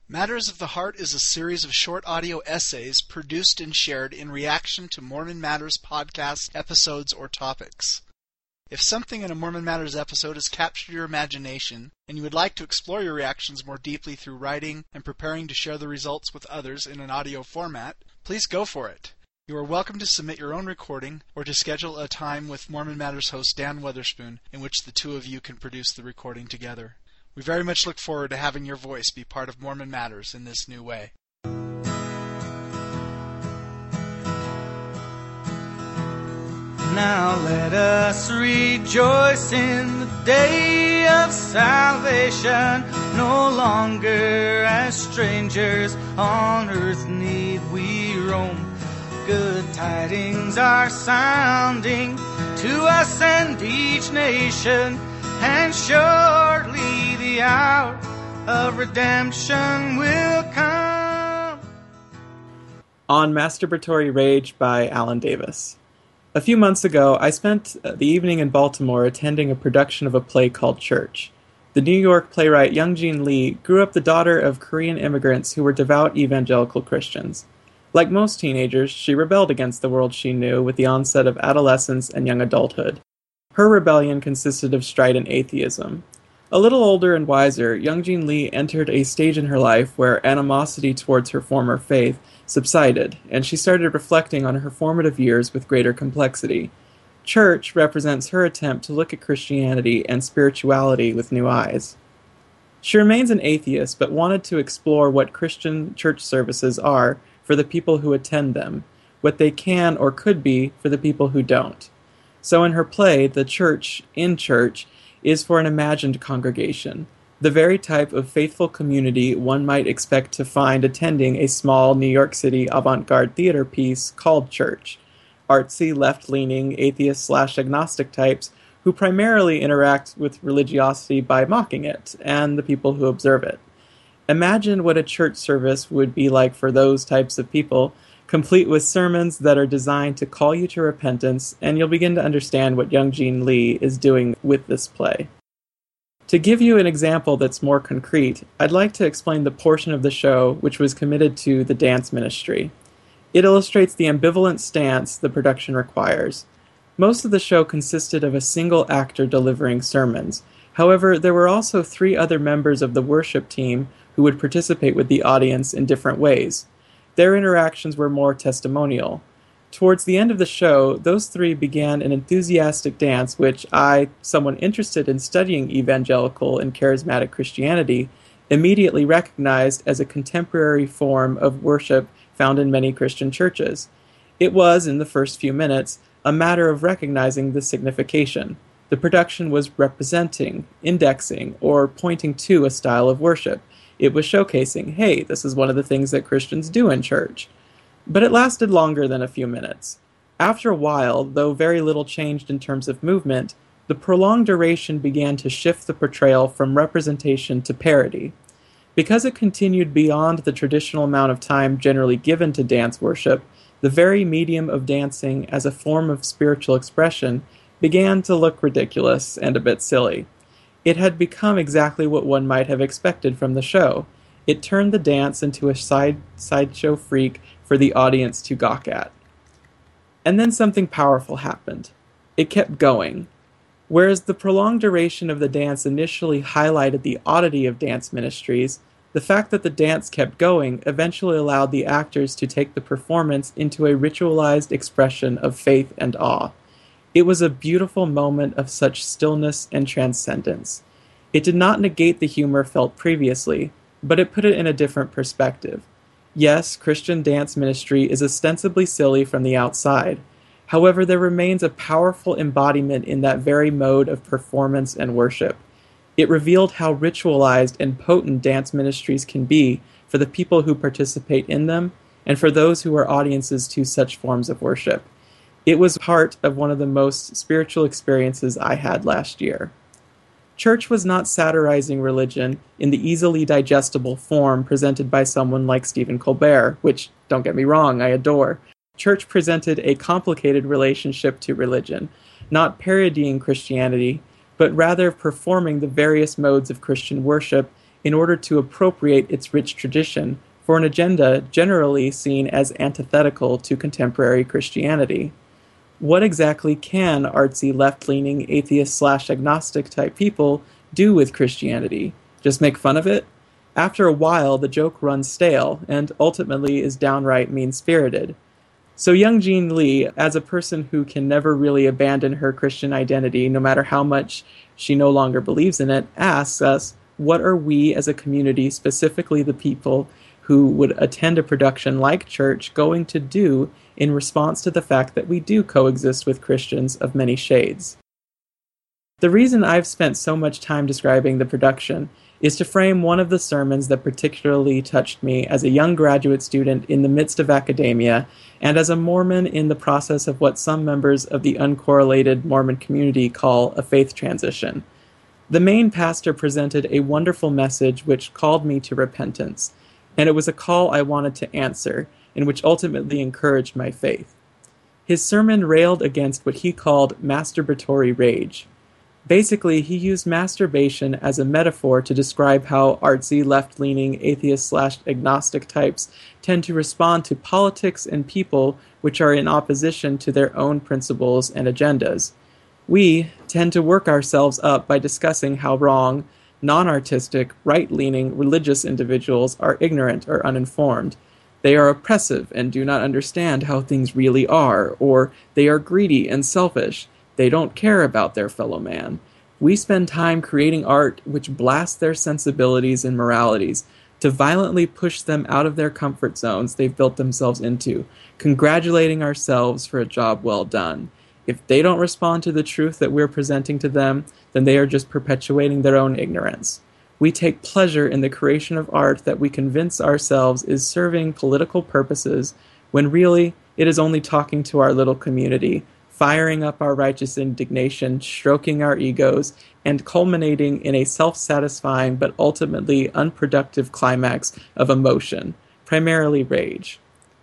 Matters of the Heart is a series of short audio essays produced and shared in reaction to Mormon Matters podcast episodes or topics. If something in a Mormon Matters episode has captured your imagination, and you would like to explore your reactions more deeply through writing and preparing to share the results with others in an audio format, please go for it. You are welcome to submit your own recording or to schedule a time with Mormon Matters host Dan Weatherspoon in which the two of you can produce the recording together. We very much look forward to having your voice be part of Mormon Matters in this new way. Now let us rejoice in the day of salvation. No longer as strangers on earth need we roam. Good tidings are sounding to us and each nation, and surely the hour of redemption will come. On Masturbatory Rage by Alan Davis. A few months ago, I spent the evening in Baltimore attending a production of a play called Church. The New York playwright Young-Jin Lee grew up the daughter of Korean immigrants who were devout evangelical Christians. Like most teenagers, she rebelled against the world she knew with the onset of adolescence and young adulthood. Her rebellion consisted of strident atheism. A little older and wiser, Young-Jin Lee entered a stage in her life where animosity towards her former faith subsided, and she started reflecting on her formative years with greater complexity. Church represents her attempt to look at Christianity and spirituality with new eyes. She remains an atheist, but wanted to explore what Christian church services are for the people who attend them, what they can or could be for the people who don't. So in her play, The Church in Church is for an imagined congregation, the very type of faithful community one might expect to find attending a small New York City avant-garde theater piece called Church. Artsy, left-leaning, atheist/agnostic types who primarily interact with religiosity by mocking it and the people who observe it. Imagine what a church service would be like for those types of people, complete with sermons that are designed to call you to repentance, and you'll begin to understand what Young-Jin Lee is doing with this play. To give you an example that's more concrete, I'd like to explain the portion of the show which was committed to the dance ministry. It illustrates the ambivalent stance the production requires. Most of the show consisted of a single actor delivering sermons. However, there were also 3 other members of the worship team who would participate with the audience in different ways. Their interactions were more testimonial. Towards the end of the show, those 3 began an enthusiastic dance which I, someone interested in studying evangelical and charismatic Christianity, immediately recognized as a contemporary form of worship found in many Christian churches. It was, in the first few minutes, a matter of recognizing the signification. The production was representing, indexing, or pointing to a style of worship. It was showcasing, hey, this is one of the things that Christians do in church. But it lasted longer than a few minutes. After a while, though very little changed in terms of movement, the prolonged duration began to shift the portrayal from representation to parody. Because it continued beyond the traditional amount of time generally given to dance worship, the very medium of dancing as a form of spiritual expression began to look ridiculous and a bit silly. It had become exactly what one might have expected from the show. It turned the dance into a sideshow freak for the audience to gawk at. And then something powerful happened. It kept going. Whereas the prolonged duration of the dance initially highlighted the oddity of dance ministries, the fact that the dance kept going eventually allowed the actors to take the performance into a ritualized expression of faith and awe. It was a beautiful moment of such stillness and transcendence. It did not negate the humor felt previously, but it put it in a different perspective. Yes, Christian dance ministry is ostensibly silly from the outside. However, there remains a powerful embodiment in that very mode of performance and worship. It revealed how ritualized and potent dance ministries can be for the people who participate in them and for those who are audiences to such forms of worship. It was part of one of the most spiritual experiences I had last year. Church was not satirizing religion in the easily digestible form presented by someone like Stephen Colbert, which, don't get me wrong, I adore. Church presented a complicated relationship to religion, not parodying Christianity, but rather performing the various modes of Christian worship in order to appropriate its rich tradition for an agenda generally seen as antithetical to contemporary Christianity. What exactly can artsy left-leaning atheist/agnostic type people do with Christianity? Just make fun of it? After a while, the joke runs stale and ultimately is downright mean-spirited. So Young Jean Lee, as a person who can never really abandon her Christian identity no matter how much she no longer believes in it, asks us, what are we as a community, specifically the people who would attend a production like church, going to do in response to the fact that we do coexist with Christians of many shades? The reason I've spent so much time describing the production is to frame one of the sermons that particularly touched me as a young graduate student in the midst of academia and as a Mormon in the process of what some members of the uncorrelated Mormon community call a faith transition. The main pastor presented a wonderful message which called me to repentance, and it was a call I wanted to answer, and which ultimately encouraged my faith. His sermon railed against what he called masturbatory rage. Basically, he used masturbation as a metaphor to describe how artsy, left-leaning, atheist/agnostic types tend to respond to politics and people which are in opposition to their own principles and agendas. We tend to work ourselves up by discussing how wrong, non-artistic, right-leaning religious individuals are ignorant or uninformed. They are oppressive and do not understand how things really are, or they are greedy and selfish. They don't care about their fellow man. We spend time creating art which blasts their sensibilities and moralities to violently push them out of their comfort zones they've built themselves into, congratulating ourselves for a job well done. If they don't respond to the truth that we're presenting to them, then they are just perpetuating their own ignorance. We take pleasure in the creation of art that we convince ourselves is serving political purposes, when really it is only talking to our little community, firing up our righteous indignation, stroking our egos, and culminating in a self-satisfying but ultimately unproductive climax of emotion, primarily rage.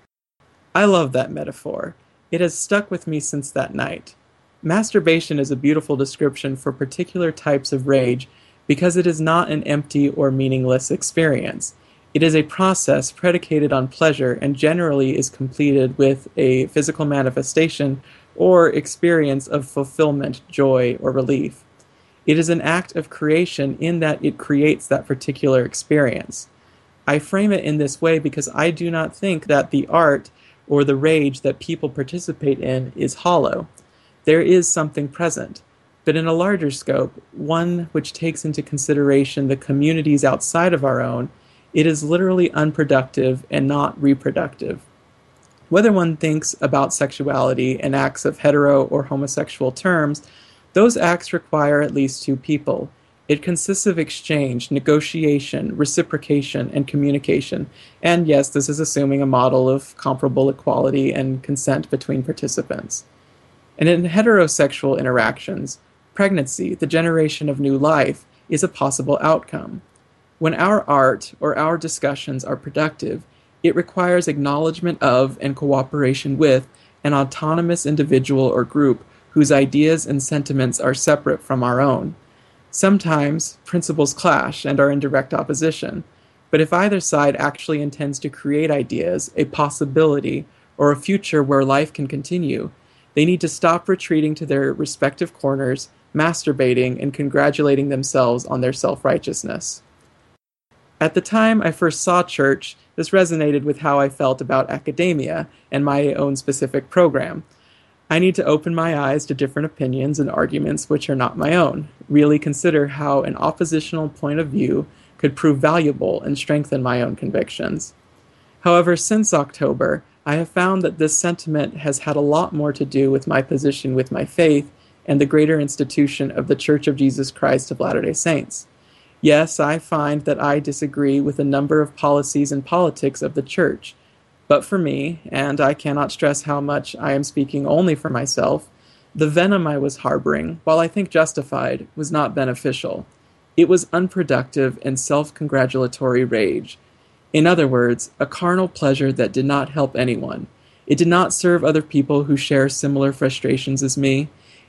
I love that metaphor. It has stuck with me since that night. Masturbation is a beautiful description for particular types of rage because it is not an empty or meaningless experience. It is a process predicated on pleasure and generally is completed with a physical manifestation or experience of fulfillment, joy, or relief. It is an act of creation in that it creates that particular experience. I frame it in this way because I do not think that the art or the rage that people participate in is hollow. There is something present, but in a larger scope, one which takes into consideration the communities outside of our own, it is literally unproductive and not reproductive. Whether one thinks about sexuality in acts of hetero or homosexual terms, those acts require at least two people. It consists of exchange, negotiation, reciprocation, and communication. And yes, this is assuming a model of comparable equality and consent between participants. And in heterosexual interactions, pregnancy, the generation of new life, is a possible outcome. When our art or our discussions are productive, it requires acknowledgement of and cooperation with an autonomous individual or group whose ideas and sentiments are separate from our own. Sometimes principles clash and are in direct opposition, but if either side actually intends to create ideas, a possibility, or a future where life can continue, they need to stop retreating to their respective corners, masturbating, and congratulating themselves on their self-righteousness. At the time I first saw church, this resonated with how I felt about academia and my own specific program. I need to open my eyes to different opinions and arguments which are not my own, really consider how an oppositional point of view could prove valuable and strengthen my own convictions. However, since October, I have found that this sentiment has had a lot more to do with my position with my faith and the greater institution of the Church of Jesus Christ of Latter-day Saints. Yes, I find that I disagree with a number of policies and politics of the Church, but for me, and I cannot stress how much I am speaking only for myself, the venom I was harboring, while I think justified, was not beneficial. It was unproductive and self-congratulatory rage. In other words, a carnal pleasure that did not help anyone. It did not serve other people who share similar frustrations as me.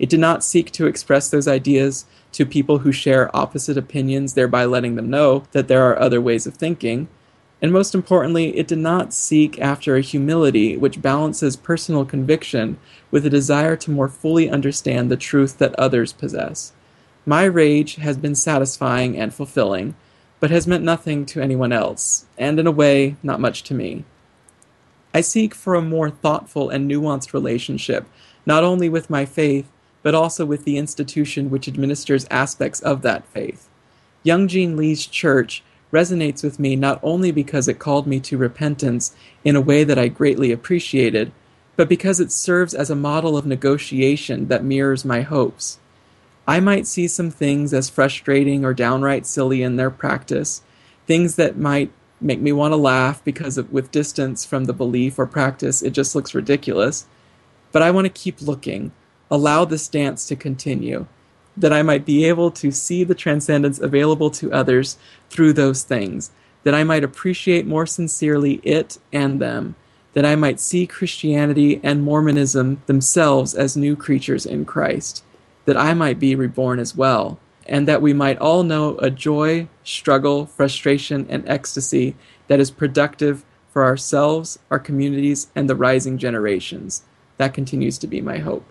It did not seek to express those ideas to people who share opposite opinions, thereby letting them know that there are other ways of thinking. And most importantly, it did not seek after a humility which balances personal conviction with a desire to more fully understand the truth that others possess. My rage has been satisfying and fulfilling, but has meant nothing to anyone else, and in a way, not much to me. I seek for a more thoughtful and nuanced relationship, not only with my faith, but also with the institution which administers aspects of that faith. Young Jean Lee's church resonates with me not only because it called me to repentance in a way that I greatly appreciated, but because it serves as a model of negotiation that mirrors my hopes. I might see some things as frustrating or downright silly in their practice, things that might make me want to laugh because with distance from the belief or practice it just looks ridiculous, but I want to keep looking, allow this dance to continue, that I might be able to see the transcendence available to others through those things, that I might appreciate more sincerely it and them, that I might see Christianity and Mormonism themselves as new creatures in Christ, that I might be reborn as well, and that we might all know a joy, struggle, frustration, and ecstasy that is productive for ourselves, our communities, and the rising generations. That continues to be my hope.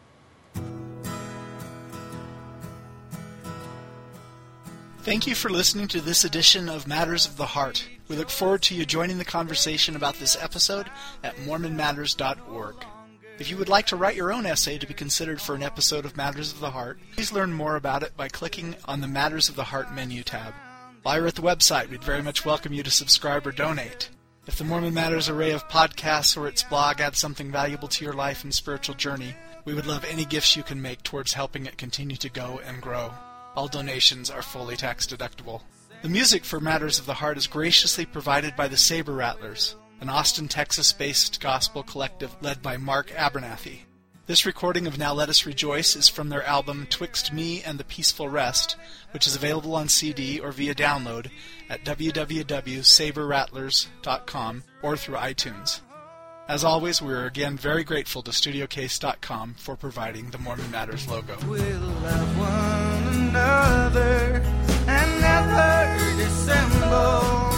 Thank you for listening to this edition of Matters of the Heart. We look forward to you joining the conversation about this episode at mormonmatters.org. If you would like to write your own essay to be considered for an episode of Matters of the Heart, please learn more about it by clicking on the Matters of the Heart menu tab. While you're at the website, we'd very much welcome you to subscribe or donate. If the Mormon Matters array of podcasts or its blog adds something valuable to your life and spiritual journey, we would love any gifts you can make towards helping it continue to go and grow. All donations are fully tax deductible. The music for Matters of the Heart is graciously provided by the Saber Rattlers, an Austin, Texas-based gospel collective led by Mark Abernathy. This recording of Now Let Us Rejoice is from their album Twixt Me and the Peaceful Rest, which is available on CD or via download at www.saberrattlers.com or through iTunes. As always, we are again very grateful to StudioCase.com for providing the Mormon Matters logo. We'll love one another and never dissemble.